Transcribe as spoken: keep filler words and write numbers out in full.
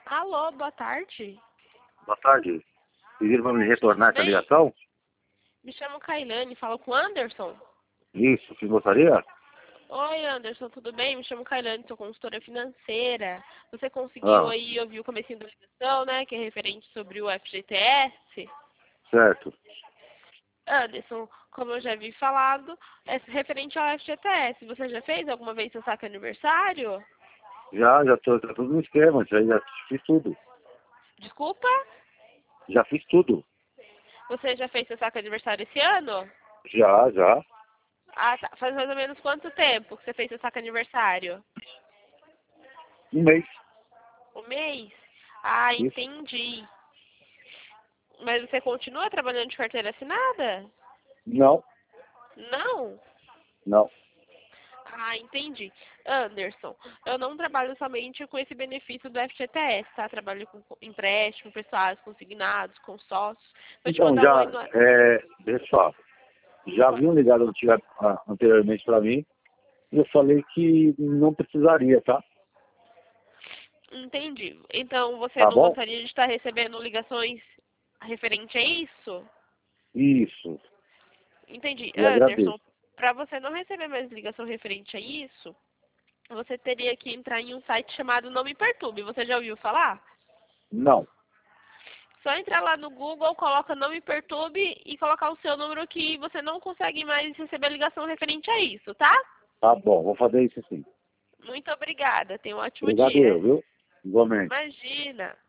Alô, boa tarde. Boa tarde. Pediram para me retornar essa Bem, ligação? me chamo Kailane, falo com o Anderson. Isso, que gostaria? Oi, Anderson, tudo bem? Me chamo Kailane, sou consultora financeira. Você conseguiu Ah, aí ouvir o comecinho da ligação, né, que é referente sobre o F G T S? certo. Anderson, como eu já havia falado, é referente ao F G T S. Você já fez alguma vez seu saque aniversário? Já, já tô, tá tudo no esquema, já, já fiz tudo. Desculpa? Já fiz tudo. Você já fez seu saque aniversário esse ano? Já, já. Ah, tá. Faz mais ou menos quanto tempo que você fez seu saque aniversário? Um mês. Um mês? Ah, Isso. entendi. Mas você continua trabalhando de carteira assinada? Não, Não? não. Ah, entendi. Anderson, eu não trabalho somente com esse benefício do F G T S, tá? Trabalho com empréstimo, pessoais consignados, consórcios. Vou te Então, mandar um já, oi no... é, pessoal, já haviam ligado antiga- ah, anteriormente para mim e eu falei que não precisaria, tá? Entendi. Então, você Tá não bom? gostaria de estar recebendo ligações referente a isso? Isso. Entendi. E Anderson, agradeço. para você não receber mais ligação referente a isso, você teria que entrar em um site chamado Não Me Perturbe. Você já ouviu falar? Não. Só entrar lá no Google, coloca Não Me Perturbe e colocar o seu número que você não consegue mais receber ligação referente a isso, tá? Tá bom, vou fazer isso sim. Muito obrigada. Tenha um ótimo Obrigado eu, dia. viu? Igualmente. Imagina.